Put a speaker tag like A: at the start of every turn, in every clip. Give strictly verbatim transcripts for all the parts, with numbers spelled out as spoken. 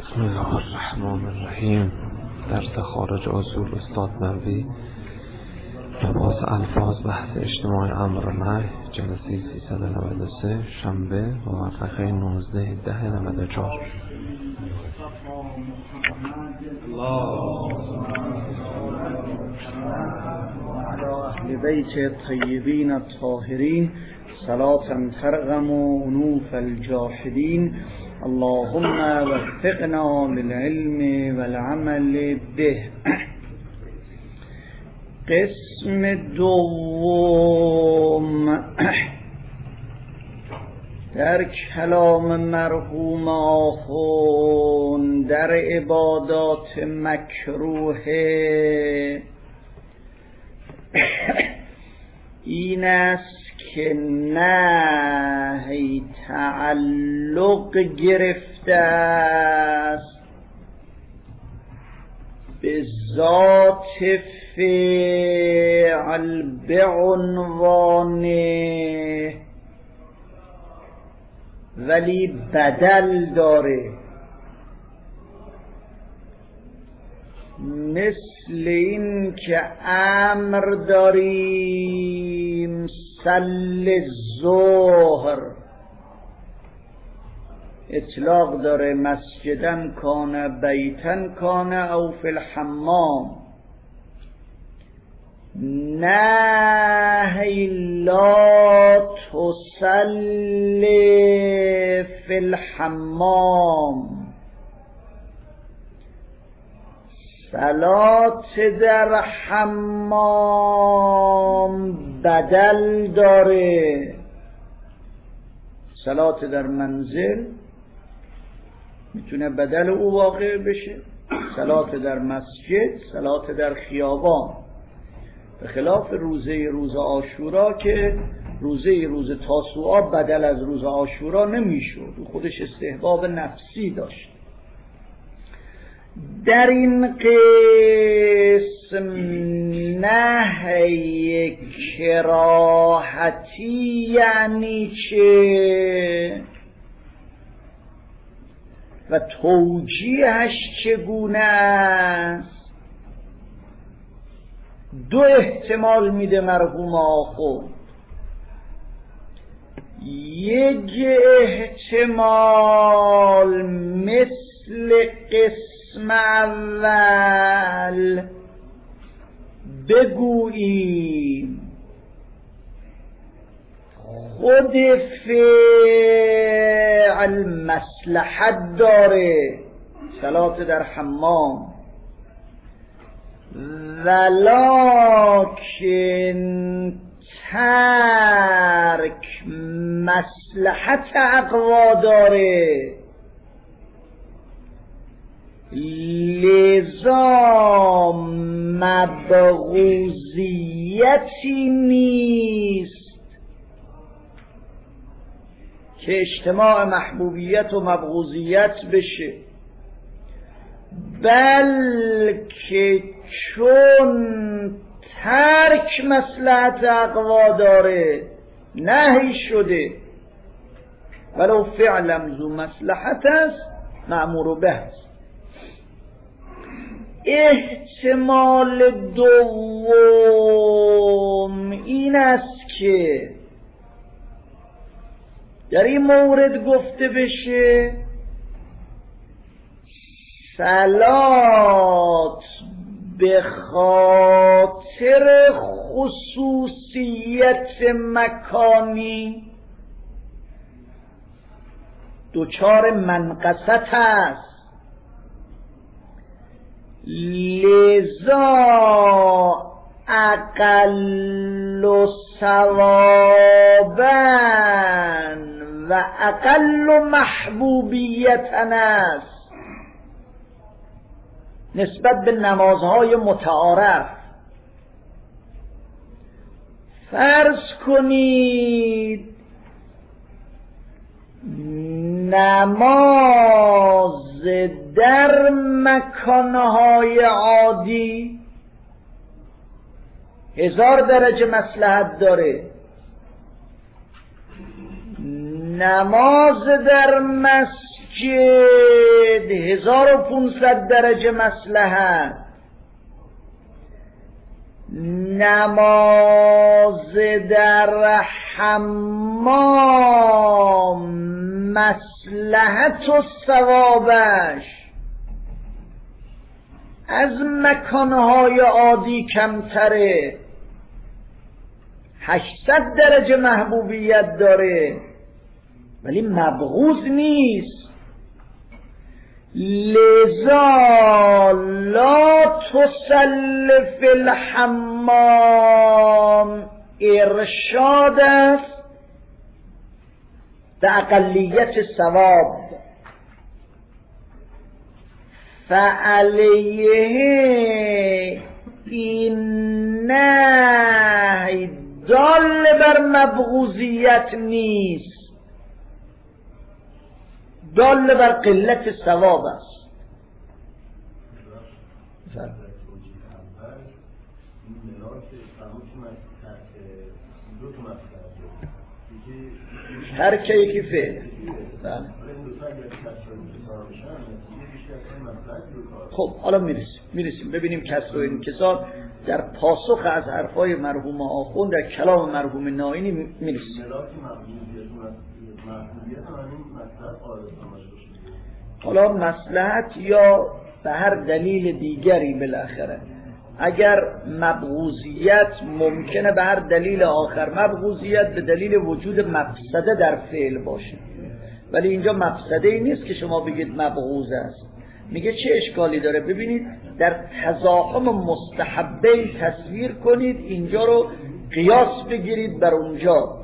A: بسم الله الرحمن الرحیم. در تخارج اصول استاد نووی، لباس الفاظ، بحث اجتماع امر و نهی، جلسه سیصد و نود و سه، شنبه، موافقه نوزده ده نود و چهار.
B: اهل بیت طیبین الطاهرین صلاة ترغم انوف الجاحدین. اللهم وفقنا للعلم والعمل به. قسم دوم در کلام مرحوم آخوند در عبادات مکروه این است که نهی تعلق گرفته است به ذات فعل به عنوان، ولی بدل داره. مثل این که امر داریم صل الظهر، اطلاق داره مسجدن کان بیتن کان او فی الحمام. نهی لا تصل فی الحمام، صلات در حمام بدل داره. صلات در منزل میتونه بدل او واقع بشه، صلات در مسجد، صلات در خیابان، به خلاف روزه روز عاشورا که روزه روز تاسوعا بدل از روز عاشورا نمیشد، خودش استحباب نفسی داشت. در این قسم نهی کراهتی یعنی چه و توجیهش چگونه است؟ دو احتمال میده مرحوم آخوند. یک احتمال مثل قسم اول بگوییم خود فعل مصلحت داره، صلات در حمام، ولکن ترک مصلحت اقوا داره، لذا مبغوضیتی نیست که اجتماع محبوبیت و مبغوضیت بشه، بلکه چون ترک مصلحت اقوا داره نهی شده، ولو فعلا ذو مصلحت است مأمور به است. احتمال دوم این است که در این مورد گفته بشه صلات به خاطر خصوصیت مکانی دچار منقصت است، لذا اقل ثوابا و اقل محبوبیتا است نسبت به نمازهای متعارف. فرض کنید نماز در مکانهای عادی هزار درجه مصلحت داره، نماز در مسجد هزار و پونصد درجه مصلحت، نماز در حمام مصلحت و ثوابش از مکانهای عادی کمتره، هشتصد درجه محبوبیت داره ولی مبغوض نیست. لذا لا تسل فی الحمام ارشاد است به اقلیت ثواب، فعلیه این نهی دال بر مبغوضیت نیست، دال بر قلت ثواب است. هر که یکی فعل. خب حالا میرسیم میرسیم ببینیم کسر و انکسار در پاسخ از حرفای مرحوم آخوند در کلام مرحوم نائینی میرسیم. حالا مصلحت یا به هر دلیل دیگری بالاخره، اگر مبغوضیت ممکنه به هر دلیل آخر، مبغوضیت به دلیل وجود مفسده در فعل باشه، ولی اینجا مفسده ای نیست که شما بگید مبغوض است. میگه چه اشکالی داره؟ ببینید در تزاحم مستحبه تصویر کنید، اینجا رو قیاس بگیرید بر اونجا.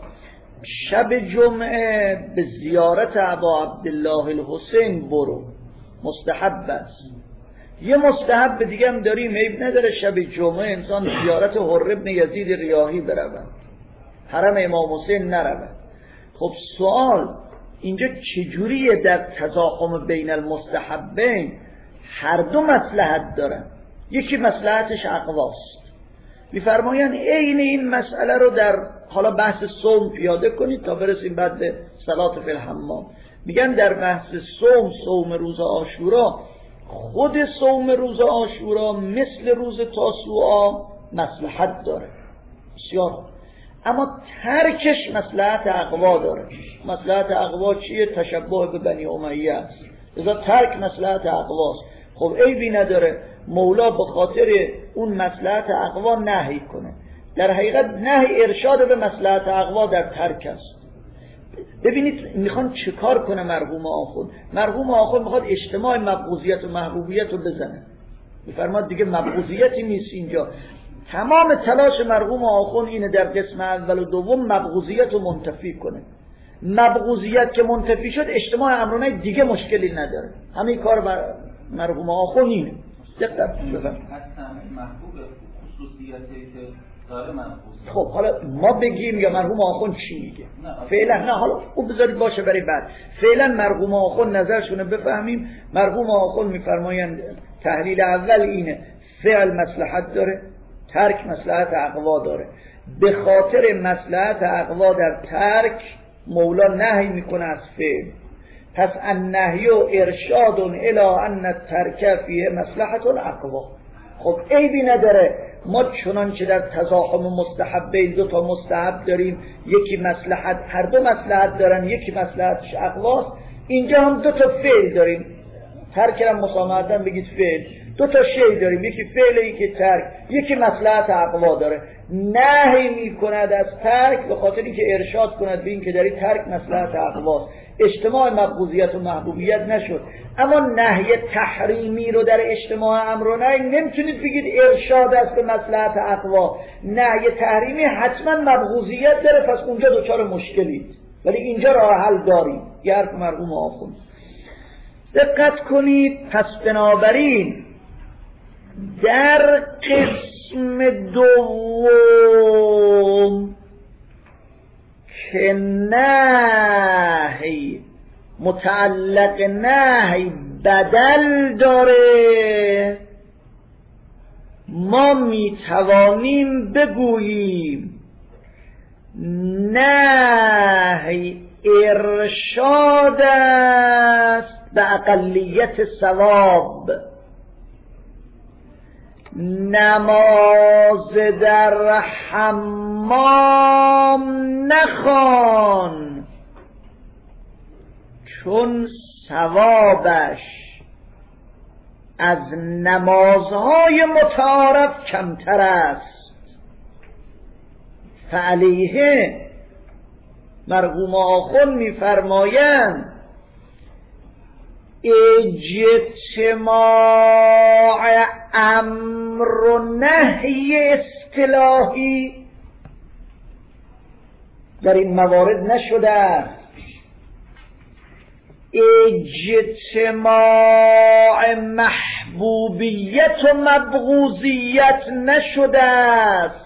B: شب جمعه به زیارت ابا عبدالله الحسین برو، مستحب است. یه مستحب دیگه هم داریم، عیب نداره شب جمعه انسان زیارت حر ابن یزید ریاحی برود، حرم امام حسین نرود. خب سوال اینجا چجوریه در تزاحم بین المستحبین؟ هر دو مصلحت دارن، یکی مصلحتش اقواست. میفرمایند عین این مسئله رو در حالا بحث صوم پیاده کنید تا برسیم بعد به صلات فی الحمام. میگن در بحث صوم، صوم روز عاشورا، خود صوم روز عاشورا مثل روز تاسوعا مصلحت داره بسیار، اما ترکش مصلحت اقوا داره. مصلحت اقوا چیه؟ تشبه به بنی امیه است، لذا ترک مصلحت اقواست. خب عیبی نداره مولا به خاطر اون مصلحت اقوا نهی کنه. در حقیقت نهی ارشاد به مصلحت اقوا در ترک است. ببینید میخوان چه کار کنه مرحوم آخوند. مرحوم آخوند میخواد اجتماع مبغوضیت و محبوبیت رو بزنه. میفرماد دیگه مبغوضیتی نیست اینجا. تمام تلاش مرحوم آخوند اینه در قسم اول و دوم مبغوضیت رو منتفی کنه. مبغوضیت که منتفی شد اجتماع امرونه دیگه مشکلی نداره. همین کار بر مرحوم آخوند اینه. دقت بفرمایید.
C: محبوب خصوصیتی که داره منحوس.
B: خب حالا ما بگیم یا مرحوم آخوند چی میگه؟ فعلا نه، حالا او بذارید باشه برای بعد. فعلا مرحوم آخوند نظرشونه بفهمیم. مرحوم آخوند میفرمایند تحلیل اول اینه، فعل مصلحت داره، ترک مصلحت اقوا داره. به خاطر مصلحت اقوا در ترک مولا نهی میکنه از فعل. پس النهی ارشاد الی ان الترک فیه مصلحت اقوا. خب عیبی نداره ما چنانچه در تزاحم مستحبین دو تا مستحب داریم، یکی مصلحت، هر دو مصلحت دارن، یکی مصلحتش اقواست، اینجا هم دو تا فعل داریم. ترک هم مسامحتاً بگید فعل. دو تا شی داریم، یکی فعل یکی ترک، یکی مصلحت اقوا داره. نهی میکند از ترک به خاطر اینکه ارشاد کند به این که داری ترک مصلحت اقواست. اجتماع مبغوضیت و محبوبیت نشد. اما نهی تحریمی رو در اجتماع امر و نهی نمیتونید بگید ارشاد است به مصلحت اقوا. نهی تحریمی حتما مبغوضیت داره، پس اونجا دوچار مشکلید، ولی اینجا راه حل داریم. یه حرف مرحوم آخوند. دقت کنید. پس بنابراین در قسم دوم که نهی متعلق نهی بدل داره، ما میتوانیم بگوییم نهی ارشاد است به اقلیت ثواب. نماز در حمام نخوان چون ثوابش از نمازهای متعارف کمتر است. فعلیه مرحوم آخوند می‌فرمایند اجتماع امر و نهی اصطلاحی در این موارد نشده است. اجتماع محبوبیت و مبغوضیت نشده است.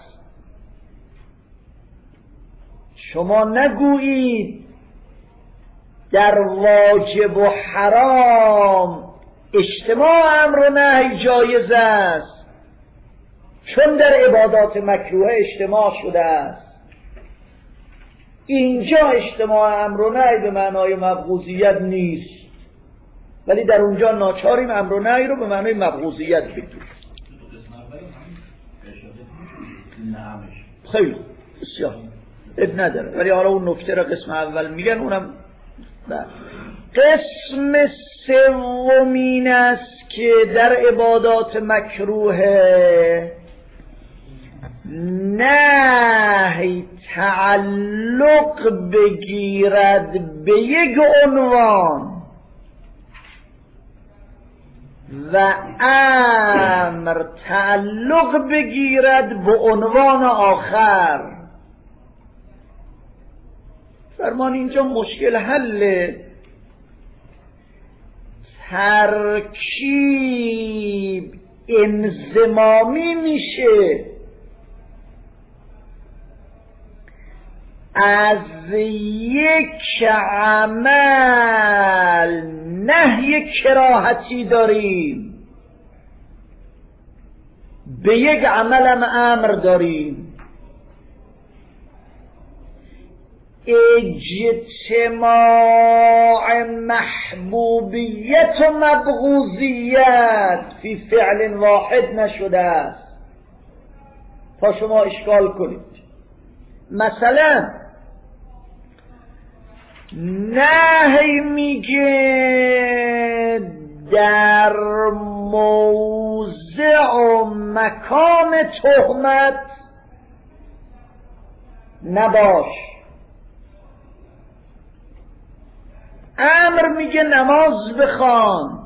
B: شما نگویید در واجب و حرام اجتماع امر و نهی جایز است چون در عبادات مکروه اجتماع شده است. اینجا اجتماع امر و نهی به معنای مبغوضیت نیست، ولی در اونجا ناچاریم امر و نهی رو به معنای مبغوضیت بگیریم. خیلی بسیار اب نداره، ولی حالا اون نکته را قسم اول میگن، اونم بله. قسم سومین است که در عبادات مکروه نهی تعلق بگیرد به یک عنوان و امر تعلق بگیرد به عنوان آخر. فرمان اینجا مشکل حل ترکیب انضمامی میشه از یک عمل نهی کراهتی داریم به یک عملم امر داریم. اجتماع محبوبیت و مبغوضیت فی فعل واحد نشده است تا شما اشکال کنید. مثلا نهی میگه در موضع و مکان تهمت نباش، امر میگه نماز بخوان،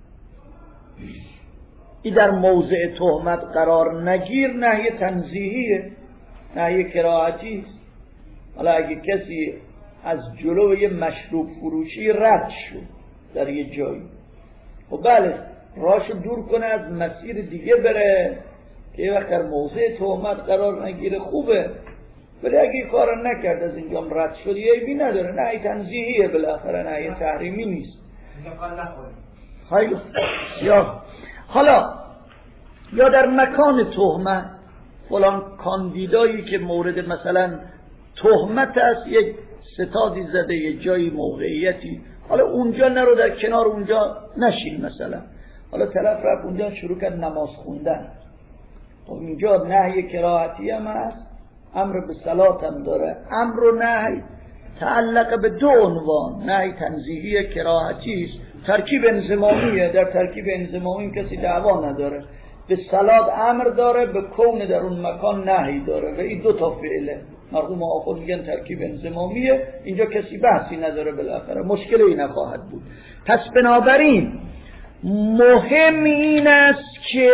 B: این در موضع تهمت قرار نگیر نهی تنزیهیه، نهی کراهتی است. حالا اگه کسی از جلو یه مشروب فروشی رد شد در یه جایی، خب بله راهشو دور کنه از مسیر دیگه بره که یه وقت در موضع تهمت قرار نگیره خوبه، ولی اگه کار نکرد از اینجا رد شد یه عیبی نداره، نهی تنزیهیه بالاخره، نهی تحریمی نیست. خیلی یا حالا یا در مکان تهمت فلان کاندیدایی که مورد مثلا تهمت است، یک ستادی زده یه جایی موقعیتی، حالا اونجا نرو، در کنار اونجا نشین مثلا، حالا طرف رفت اونجا شروع کرد نماز خوندن، خب اینجا نهی کراهتی هم هست، امر به صلات هم داره. امر و نهی تعلق به دو عنوان، نهی تنزیهی کراهتی است، ترکیب انضمامیه، در ترکیب انضمامی کسی دعوا نداره، به صلات امر داره، به کون در اون مکان نهی داره و این دو تا فعله. مرحوم آخوند میگن ترکیب انضمامیه، اینجا کسی بحثی نداره، بالاخره مشکلی نخواهد بود. پس بنابراین مهم این است که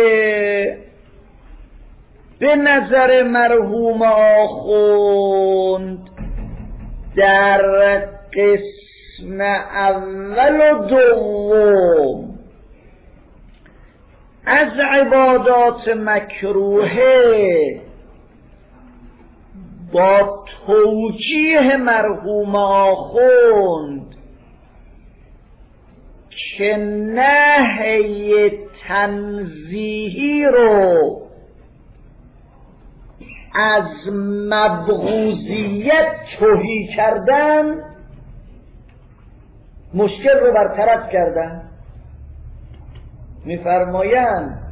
B: به نظر مرحوم آخوند در قسم اول و دوم از عبادات مکروهه با توجیه مرحوم آخوند که نهی تنزیهی رو از مبغوضیت تهی کردن، مشکل رو برطرف کردن. میفرمایند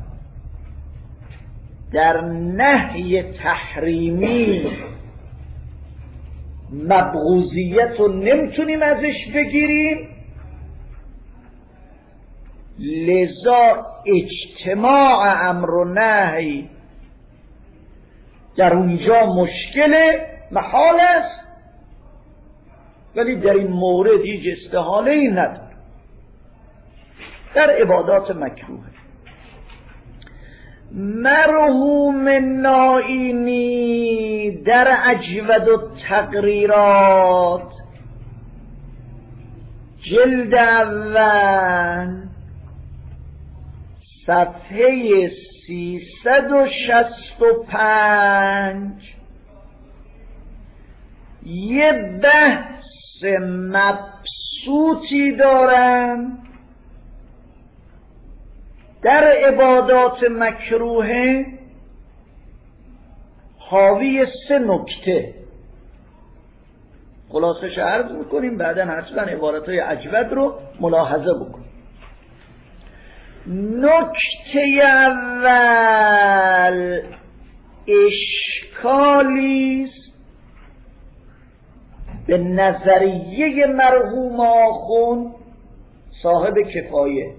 B: در نهی تحریمی مبغوضیت رو نمیتونیم ازش بگیریم، لذا اجتماع امر و نهی در اونجا مشکل محال است، ولی در این مورد هیچ استحاله ای نداره. در عبادات مکروه مرحوم نائینی در اجود التقریرات جلد اول صفحه سیصد و شصت و پنج یه بحث مبسوطی دارن در عبادات مکروه، حاوی سه نکته. خلاصش عرض میکنیم، بعدا حتما عبارتهای اجود رو ملاحظه بکنیم. نکته اول اشکالیست به نظریه مرحوم آخوند صاحب کفایه.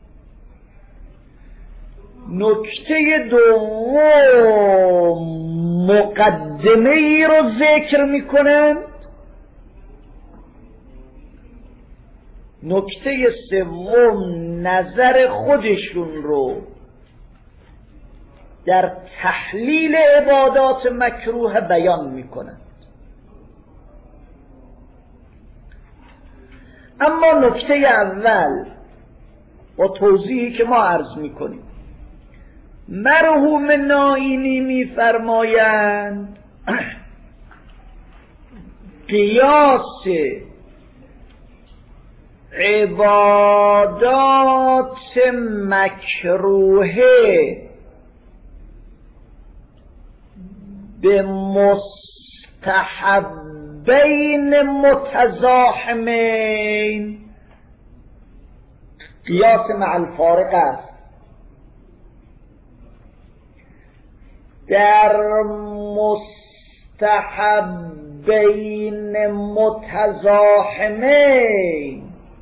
B: نکته دوم مقدمه ای رو ذکر میکنند. نکته سوم نظر خودشون رو در تحلیل عبادات مکروه بیان میکنند. اما نکته اول با توضیحی که ما عرض میکنیم، مرحوم نائینی میفرمایند قیاس عبادات مکروهه به مستحبین متزاحمین قیاس مع الفارق است. در مستحبین متزاحمین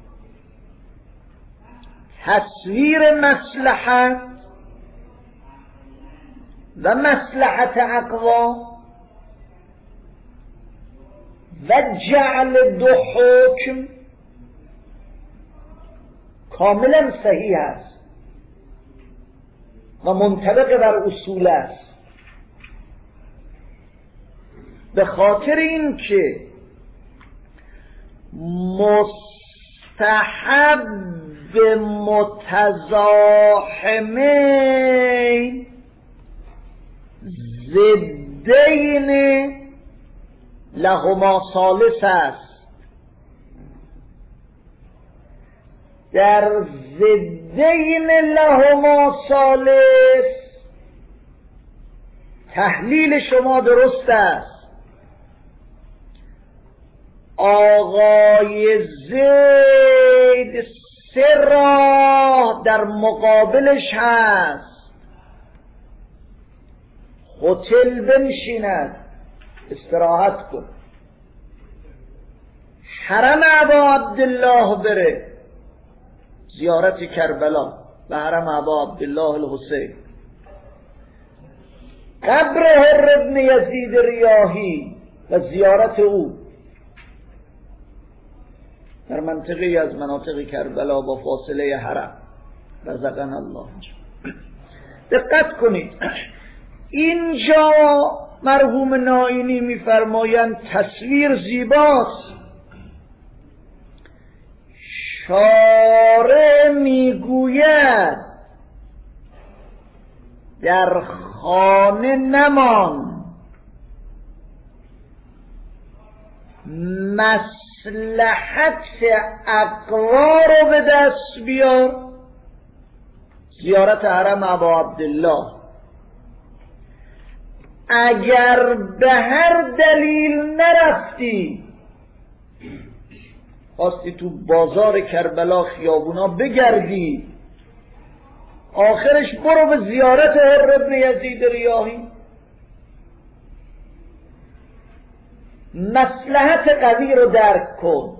B: تصویر مصلحت و مصلحت اقوا و جعل دو حکم کاملا صحیح است و منطبق بر اصول است. به خاطر این که مستحب متزاحمین ضدین لهما ثالث است. در ضدین لهما ثالث تحلیل شما درست است. آقای زید سه راه در مقابلش هست. هتل بنشیند، استراحت کن، حرم ابا عبدالله بره، زیارت کربلا و حرم ابا عبدالله الحسین، قبر هر ابن یزید ریاحی و زیارت او در منطقه از مناطق کربلا با فاصله حرم. رزقنا الله. دقت کنید، اینجا مرحوم نائینی میفرمایند تصویر زیباست. شارع میگوید در خانه نمان، مصلحت اقوا رو به دست بیار، زیارت حرم ابا عبدالله. اگر به هر دلیل نرفتی، خواستی تو بازار کربلا خیابونا بگردی، آخرش برو به زیارت حر ابن یزید ریاحی. مصلحت قوی رو درک کن.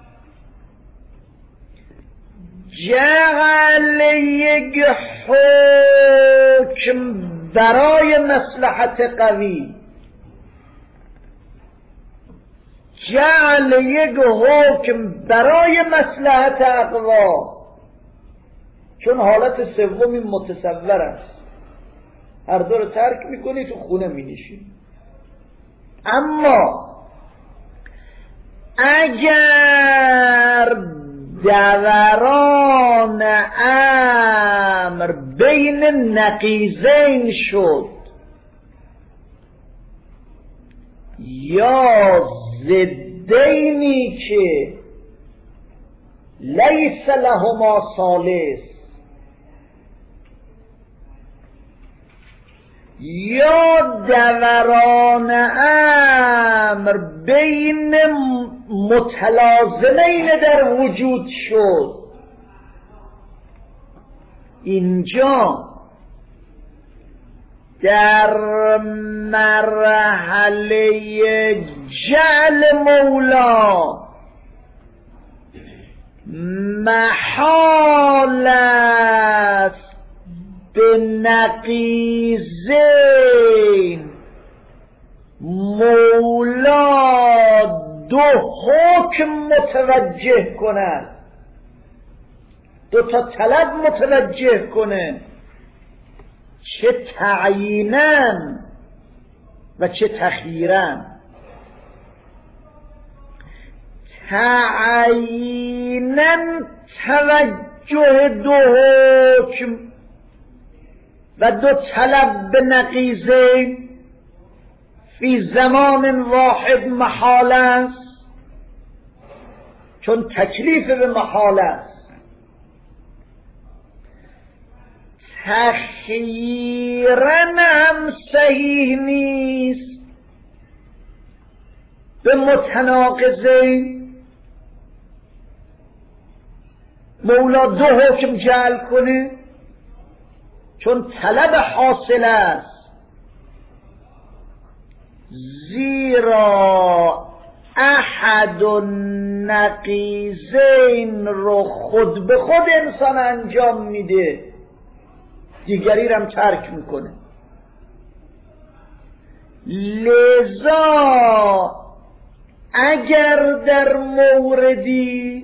B: جعل یک حکم برای مصلحت قوی، جعل یک حکم برای مصلحت اقوا، چون حالت سومی متصور است، هر دو رو ترک میکنی تو خونه مینشی. اما اگر دوران امر بین نقیضین شد یا ضدینی که لیس لهما ثالث، یا دوران امر بین متلازمین در وجود شد، اینجا در مرحله جعل مولا محال است به نقیضین مولا دو حکم متوجه کند، دو تا طلب متوجه کنه، چه تعییناً و چه تخییراً. تعییناً توجه دو حکم و دو طلب به نقیضین فی زمان واحد محال است، چون تکلیف به محال است. تخییراً هم صحیح نیست به متناقضین مولا دو حکم جعل کنه، چون طلب حاصل است. زیرا احد نقیضین رو خود به خود انسان انجام میده، دیگری رو هم ترک میکنه. لذا اگر در موردی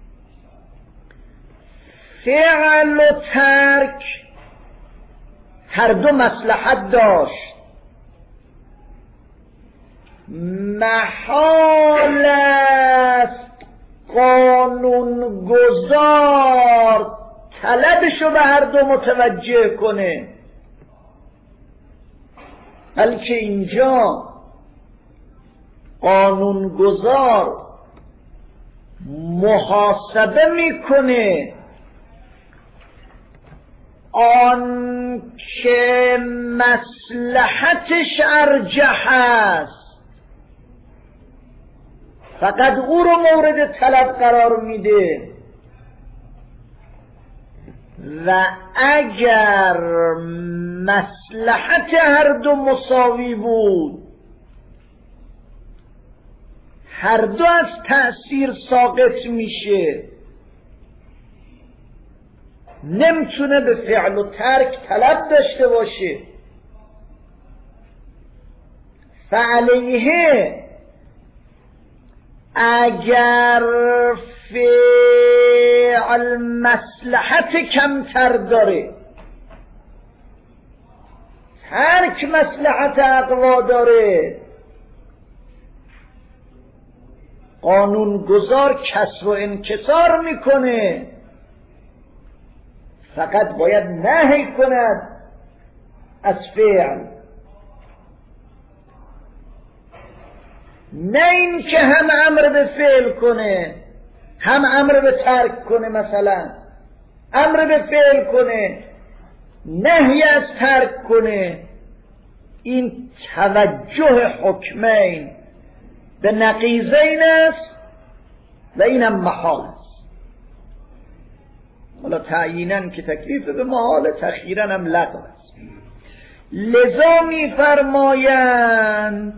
B: فعل و ترک هر دو مصلحت داشت، محال است قانون گذار طلبشو به هر دو متوجه کنه، بلکه اینجا قانون گذار محاسبه میکنه آن که مصلحتش ارجح است، فقط او رو مورد طلب قرار میده. و اگر مصلحت هر دو مساوی بود، هر دو از تأثیر ساقط میشه، نمیتونه به فعل و ترک طلب داشته باشه. فعلیه اگر فعل مصلحت کمتر داره، ترک مصلحت اقوا داره، قانون گذار کسر و انکسار میکنه، فقط باید نهی کند از فعل، نه این که هم امر به فعل کنه هم امر به ترک کنه. مثلا امر به فعل کنه نهی از ترک کنه. این توجه حکمین به نقیضین است و اینم محال است. حالا تعییناً که تکلیف به محال، تخییراً هم لغو است. لذا می‌فرمایند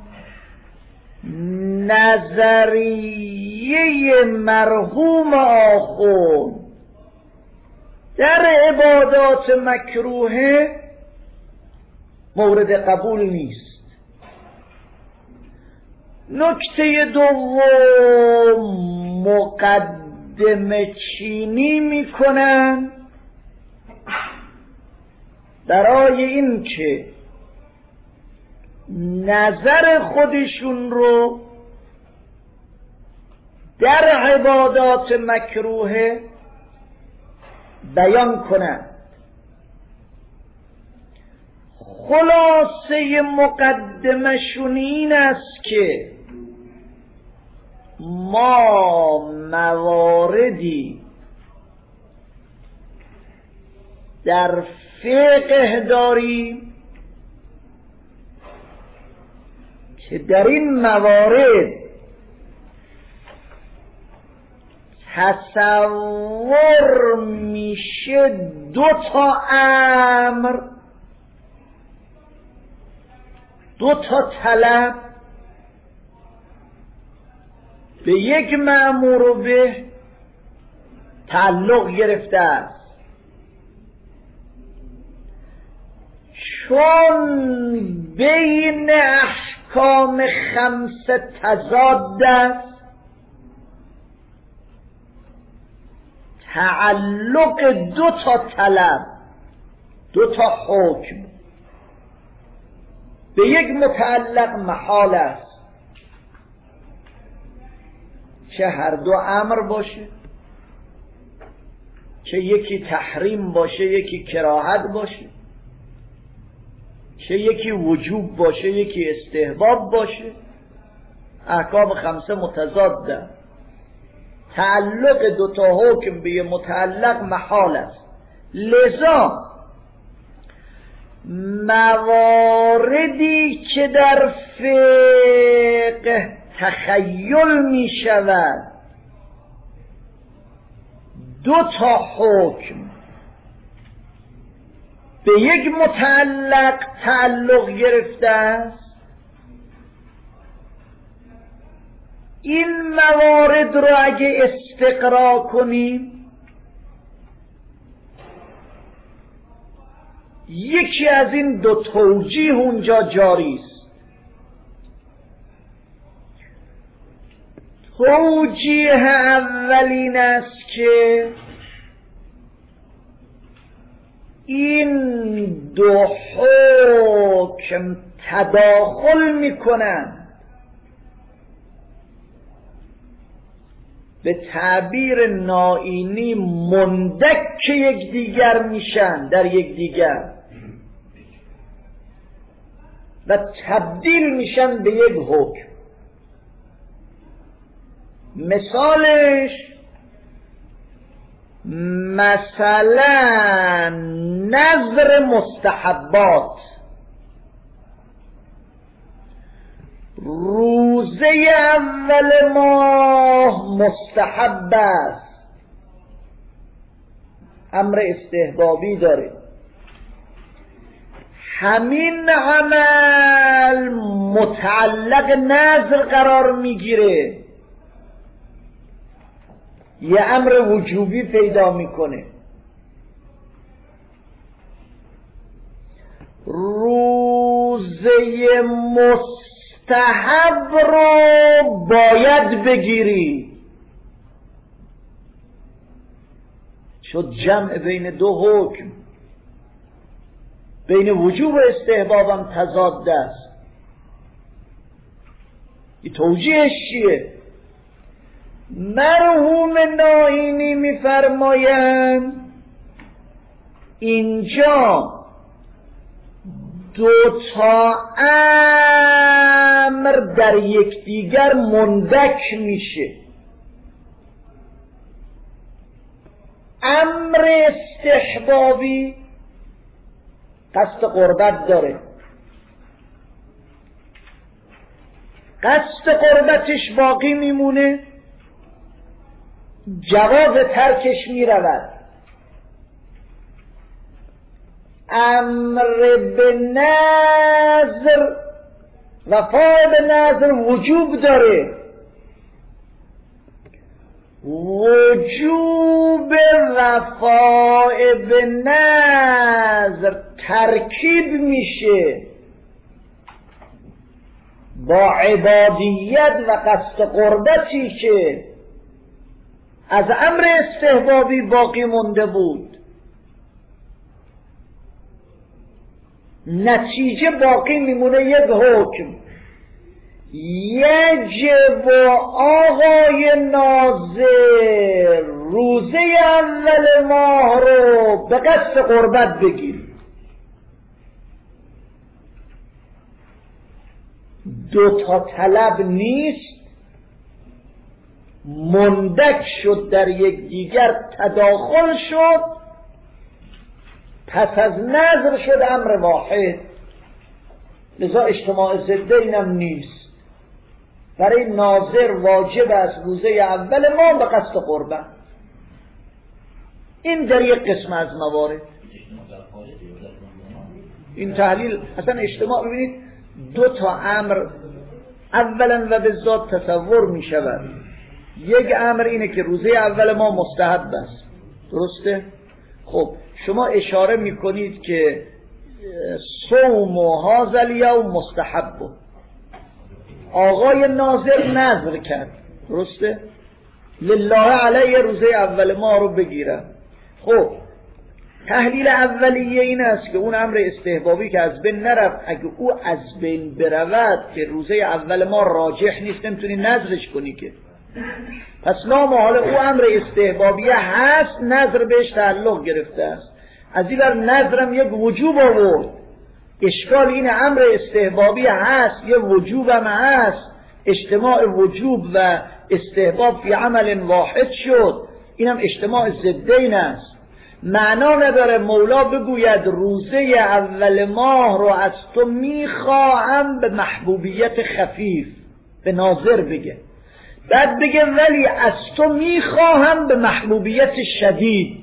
B: نظریه مرحوم آخوند در عبادات مکروه مورد قبول نیست. نکته دوم، مقدمه چینی میکنن برای این که نظر خودشون رو در عبادات مکروه بیان کنند. خلاصه مقدمشون این است که ما مواردی در فقه داریم که در این موارد تصور میشه دو تا امر، دو تا طلب به یک مأمور به تعلق گرفته است. چون بین احکام خمسه تضاد است، تعلق دو تا طلب، دو تا حکم به یک متعلق محال است، چه هر دو امر باشه، چه یکی تحریم باشه یکی کراهت باشه، چه یکی وجوب باشه یکی استحباب باشه. احکام خمسه متضاده، تعلق دو تا حکم به متعلق محال است. لذا مواردی که در فقه تخیل می شود دو تا حکم به یک متعلق تعلق گرفته است، این موارد رو اگه استقرا کنیم یکی از این دو توجیه اونجا جاری است. توجیه اولین است که این دو حکم تداخل میکنند، به تعبیر نائینی مندک یکدیگر میشن در یکدیگر و تبدیل میشن به یک حکم. مثالش مثلا نذر مستحبات، روزه اول ماه مستحب است، امر استحبابی داره. همین عمل متعلق نذر قرار میگیره، یه امر وجوبی پیدا میکنه. روزه مستحب رو باید بگیری، شد جمع بین دو حکم، بین وجوب و استحبابم تضاد است. این توجیهش چیه؟ مرحوم نائینی میفرمایند اینجا دو تا امر در یکدیگر مندک میشه. امر استحبابی قصد قربت داره، قصد قربتش باقی میمونه، جواز ترکش می رود. امر به نذر، وفای به نذر وجوب داره. وجوب وفای به نذر ترکیب میشه با عبادیت و قصد قربتی که از امر استحبابی باقی مونده بود. نتیجه باقی میمونه یک حکم. یجب آقای ناظر روزه اول ماه رو به قصد قربت بگیر. دو تا طلب نیست، مندک شد در یک دیگر تداخل شد، پس از نظر شد امر واحد. لذا اجتماع ضدینم نیست. برای ناظر واجب است روزه اول ماه به قصد قربت. این در یک قسم از موارد. این تحلیل اصلا اجتماع، ببینید دو تا امر اولا و به ذات تصور می شود. یک امر اینه که روزه اول ما مستحب است، درسته؟ خب شما اشاره می کنید که صوم و هذا الیوم مستحب. آقای ناظر نذر کرد، درسته؟ لله علیه روزه اول ما رو بگیرم. خب تحلیل اولیه این است که اون امر استحبابی که از بین نرفت، اگه او از بین برود که روزه اول ما راجح نیست، نمیتونی نذرش کنی که. پس لا محاله او امر استحبابی هست، نذر بهش تعلق گرفته است. از این بر نذرم یک وجوب آورد. اشکال این امر استحبابی هست، یه وجوب هم هست، اجتماع وجوب و استحباب فی عمل واحد شد. اینم اجتماع ضدین است. معنا نداره مولا بگوید روزه اول ماه رو از تو میخواهم به محبوبیت خفیف، به ناظر بگه، بعد بگه ولی از تو میخواهم به محبوبیت شدید.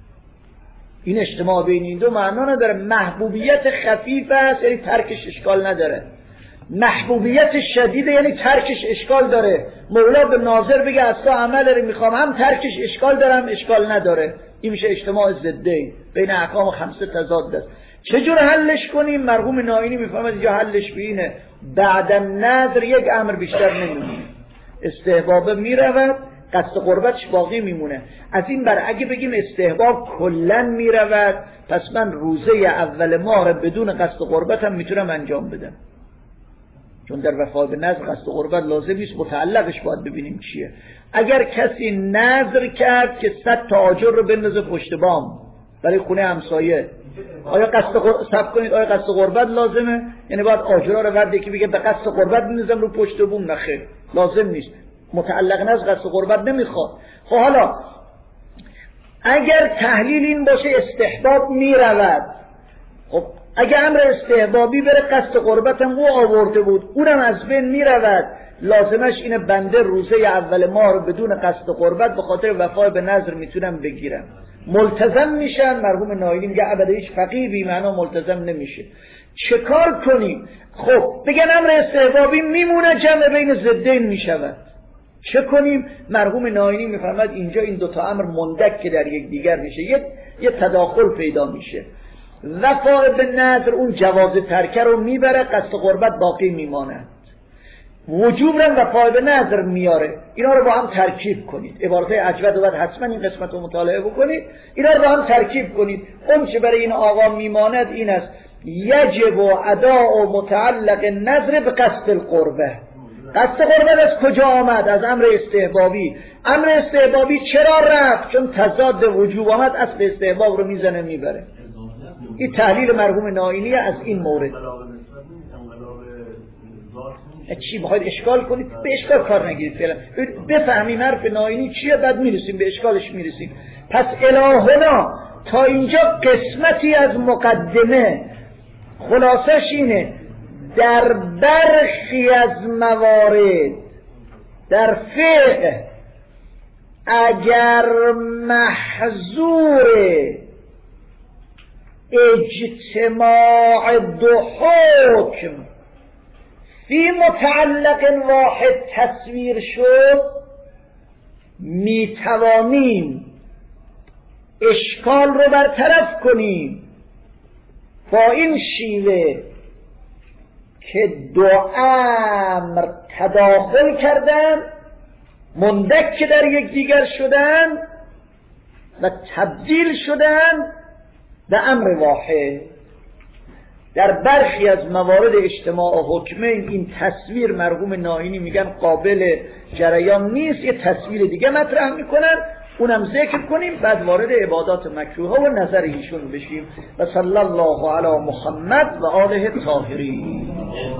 B: این اجتماع بین این دو معنا نداره. محبوبیت خفیف است یعنی ترکش اشکال نداره، محبوبیت شدید یعنی ترکش اشکال داره. مولا به ناظر بگه از تو عمل رو میخوام، هم ترکش اشکال دارم اشکال نداره. این میشه اجتماع ضدین، بین احکام خمسه تضاد است. چجور حلش کنیم؟ مرحوم ناینی میفهمد اینجا حلش به اینه: بعد نذر یک امر بیشتر نمیمونه، استحباب میرود، قصد قربتش باقی میمونه. از این بر اگه بگیم استحباب کلن میرود، پس من روزه اول ماه رو بدون قصد قربتم میتونم انجام بدم، چون در وفا به نذر قصد قربت لازم نیست، متعلقش باید ببینیم چیه. اگر کسی نذر کرد که صد تا آجر رو بندازه پشت بام برای خونه همسایه، آیا قصد قربت سب کنید آیا قصد قربت لازمه؟ یعنی باید آجرها رو ورده که بگه به قصد قربت بندازم رو پشت بوم؟ نخیر، لازم نیست، متعلق نذر قصد قربت نمیخواد. خب حالا اگر تحلیل این باشه استحباب میرود، خب اگر امر استحبابی بره قصد قربت هم او آورده بود، اونم از بین میرود، لازمش اینه بنده روزه اول ماه رو بدون قصد قربت به خاطر وفای به نذر میتونم بگیرم. ملتزم میشن. مرحوم ناینی میگه ابدا هیچ فقیه بی معنا ملتزم نمیشه. چه کار کنیم؟ خب بگن امر استحبابی میمونه، جمع بین ضدین میشود، چه کنیم؟ مرحوم ناینی میفرماد اینجا این دوتا امر مندک که در یک دیگر میشه، یه, یه تداخل پیدا میشه. وفای به نذر اون جواز ترکه رو میبره، قصد قربت باقی میماند. وجوب رو وفای به نذر میاره. اینا رو با هم ترکیب کنید. عبارت اجود رو باید حتما این قسمت رو مطالعه بکنید. اینا رو با هم ترکیب کنید. اون چه برای این آقا میماند این است: یجب و اداء و متعلق نذر به قصد القربه. قصد قربت از کجا آمد؟ از امر استحبابی. امر استحبابی چرا رفت؟ چون تضاد وجوب آمد، اصل استحباب رو میزنه میبره. این تحلیل مرحوم ناینی از این مورد. چی بخواید اشکال کنید؟ به اشکال کار نگیرید فعلا. بفهمیم حرف ناینی چیه، بعد میرسیم به اشکالش میرسیم. پس الهنا تا اینجا قسمتی از مقدمه. خلاصش اینه: در برخی از موارد در فقه اگر محظور اجتماع دو حکم فی متعلق واحد تصویر شد، می توانیم اشکال رو برطرف کنیم با این شیوه که دو امر تداخل کردن، مندک در یکدیگر شدن و تبدیل شدن به امر واحد. در برخی از موارد اجتماع حکمین این تصویر مرحوم ناینی میگن قابل جریان نیست، یه تصویر دیگه مطرح میکنن، اونم ذکر کنیم، بعد وارد عبادات مکروه و نظر ایشون بشیم. و صلی الله علی محمد و آله الطاهرین.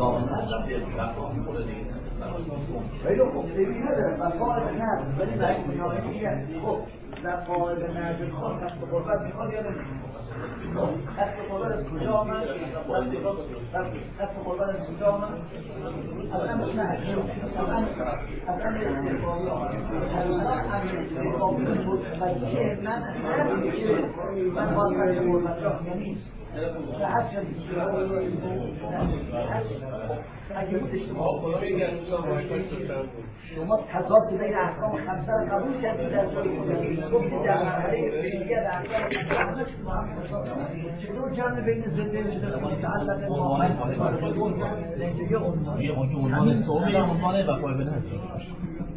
B: خیلی خوب، دیگه نداره وفاء به نظر، ولی برای ناینی خب وفاء به نظر خواهد کسب قربت میخواد یا نمیخواد؟ کسب قربت از کجا آمد؟ کسب قربت از کجا آمد؟ از امر نه از امر استقبالی آمد. از امر استقبالی متوجه من من باید کسب قربت را نیست. شما تضاد بین احکام خمسه رو قبول کردید، در جای گفتید در مرحله فعلیه در احکام خمسه شما هم چطور جمع بین زنده شده متعلق با یه عنوان سومی عنوان وفای به نظر